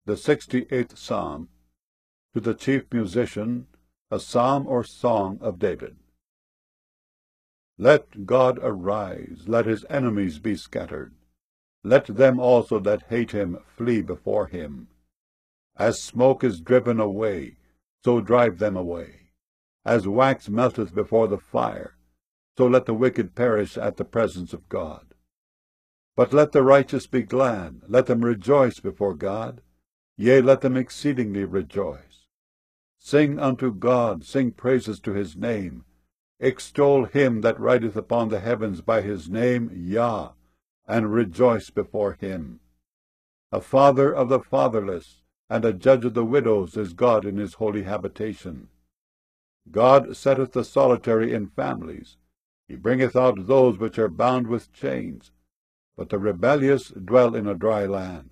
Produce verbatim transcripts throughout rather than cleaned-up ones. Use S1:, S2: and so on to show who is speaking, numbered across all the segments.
S1: The sixty-eighth Psalm. To the chief musician, a psalm or song of David. Let God arise, let his enemies be scattered. Let them also that hate him flee before him. As smoke is driven away, so drive them away. As wax melteth before the fire, so let the wicked perish at the presence of God. But let the righteous be glad, let them rejoice before God. Yea, let them exceedingly rejoice. Sing unto God, sing praises to his name. Extol him that rideth upon the heavens by his name, Yah, and rejoice before him. A father of the fatherless, and a judge of the widows is God in his holy habitation. God setteth the solitary in families. He bringeth out those which are bound with chains. But the rebellious dwell in a dry land.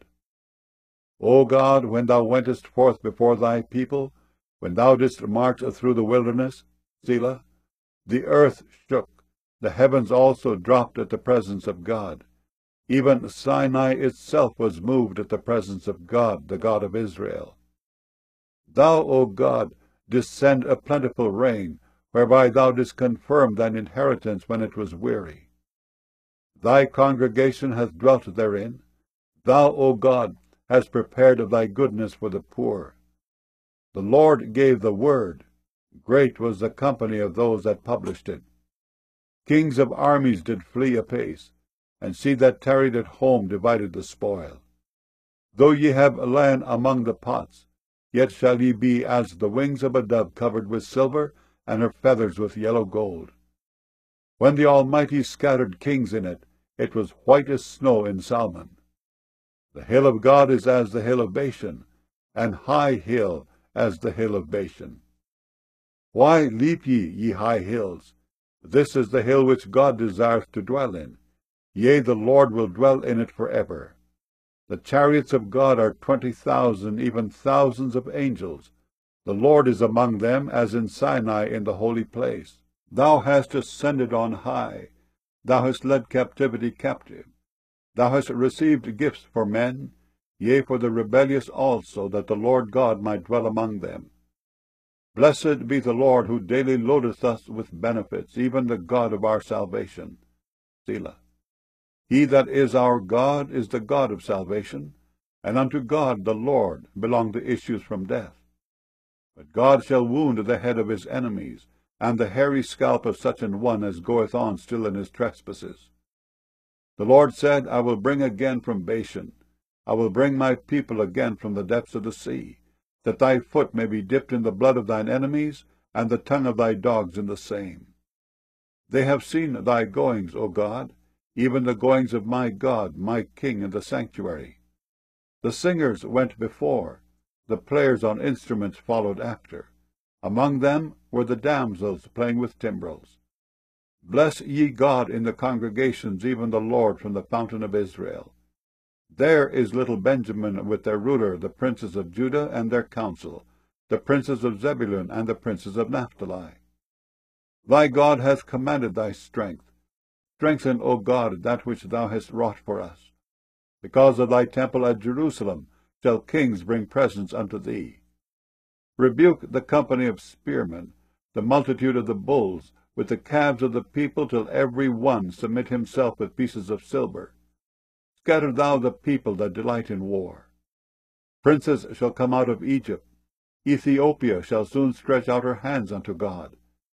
S1: O God, when thou wentest forth before thy people, when thou didst march through the wilderness, Selah, the earth shook, the heavens also dropped at the presence of God. Even Sinai itself was moved at the presence of God, the God of Israel. Thou, O God, didst send a plentiful rain, whereby thou didst confirm thine inheritance when it was weary. Thy congregation hath dwelt therein. Thou, O God, hast prepared of thy goodness for the poor. The Lord gave the word. Great was the company of those that published it. Kings of armies did flee apace, and she that tarried at home divided the spoil. Though ye have land among the pots, yet shall ye be as the wings of a dove covered with silver, and her feathers with yellow gold. When the Almighty scattered kings in it, it was white as snow in Salmon. The hill of God is as the hill of Bashan, and high hill as the hill of Bashan. Why leap ye, ye high hills? This is the hill which God desireth to dwell in. Yea, the Lord will dwell in it for ever. The chariots of God are twenty thousand, even thousands of angels. The Lord is among them, as in Sinai in the holy place. Thou hast ascended on high. Thou hast led captivity captive. Thou hast received gifts for men, yea, for the rebellious also, that the Lord God might dwell among them. Blessed be the Lord, who daily loadeth us with benefits, even the God of our salvation. Selah. He that is our God is the God of salvation, and unto God the Lord belong the issues from death. But God shall wound the head of his enemies, and the hairy scalp of such an one as goeth on still in his trespasses. The Lord said, I will bring again from Bashan, I will bring my people again from the depths of the sea, that thy foot may be dipped in the blood of thine enemies, and the tongue of thy dogs in the same. They have seen thy goings, O God, even the goings of my God, my King, in the sanctuary. The singers went before, the players on instruments followed after. Among them were the damsels playing with timbrels. Bless ye God in the congregations, even the Lord from the fountain of Israel. There is little Benjamin with their ruler, the princes of Judah and their council, the princes of Zebulun and the princes of Naphtali. Thy God hath commanded thy strength. Strengthen, O God, that which thou hast wrought for us. Because of thy temple at Jerusalem shall kings bring presents unto thee. Rebuke the company of spearmen, the multitude of the bulls, with the calves of the people, till every one submit himself with pieces of silver. Scatter thou the people that delight in war. Princes shall come out of Egypt. Ethiopia shall soon stretch out her hands unto God.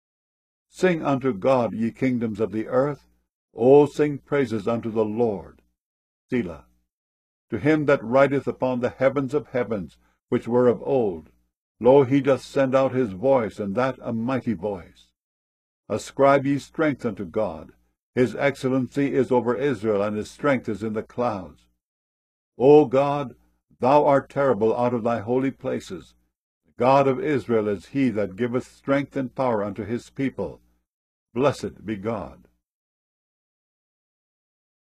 S1: Sing unto God, ye kingdoms of the earth. O sing praises unto the Lord. Selah. To him that rideth upon the heavens of heavens, which were of old, lo, he doth send out his voice, and that a mighty voice. Ascribe ye strength unto God. His excellency is over Israel, and his strength is in the clouds. O God, thou art terrible out of thy holy places. The God of Israel is he that giveth strength and power unto his people. Blessed be God.